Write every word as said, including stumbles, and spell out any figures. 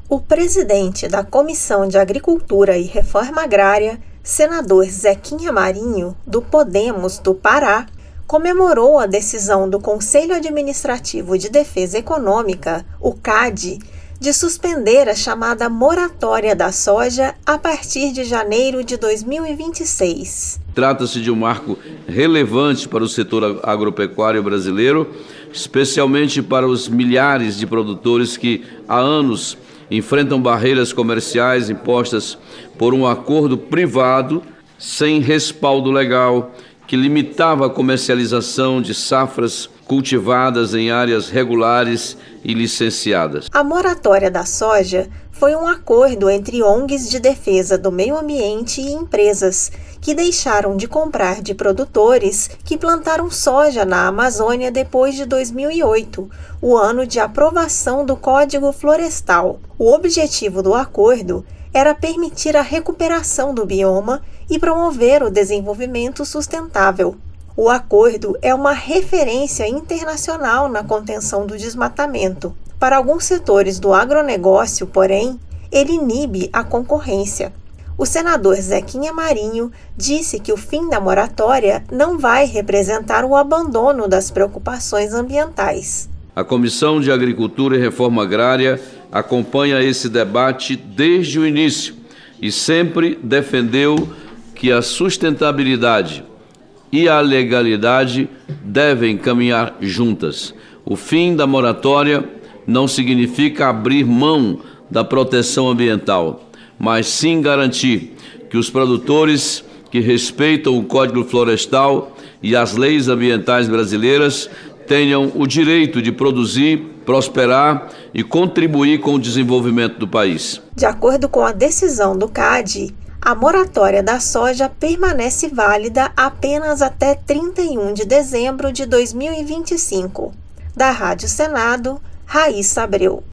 O presidente da Comissão de Agricultura e Reforma Agrária, senador Zequinha Marinho, do Podemos do Pará, comemorou a decisão do Conselho Administrativo de Defesa Econômica, o C A D, de suspender a chamada moratória da soja a partir de janeiro de dois mil e vinte e seis. Trata-se de um marco relevante para o setor agropecuário brasileiro, especialmente para os milhares de produtores que há anos enfrentam barreiras comerciais impostas por um acordo privado sem respaldo legal que limitava a comercialização de safras cultivadas em áreas regulares e licenciadas. A moratória da soja foi um acordo entre O N Gs de defesa do meio ambiente e empresas que deixaram de comprar de produtores que plantaram soja na Amazônia depois de dois mil e oito, o ano de aprovação do Código Florestal. O objetivo do acordo era permitir a recuperação do bioma e promover o desenvolvimento sustentável. O acordo é uma referência internacional na contenção do desmatamento. Para alguns setores do agronegócio, porém, ele inibe a concorrência. O senador Zequinha Marinho disse que o fim da moratória não vai representar o abandono das preocupações ambientais. A Comissão de Agricultura e Reforma Agrária acompanha esse debate desde o início e sempre defendeu que a sustentabilidade e a legalidade devem caminhar juntas. O fim da moratória não significa abrir mão da proteção ambiental, mas sim garantir que os produtores que respeitam o Código Florestal e as leis ambientais brasileiras tenham o direito de produzir, prosperar e contribuir com o desenvolvimento do país. De acordo com a decisão do C A D, a moratória da soja permanece válida apenas até trinta e um de dezembro de dois mil e vinte e cinco. Da Rádio Senado, Raíssa Abreu.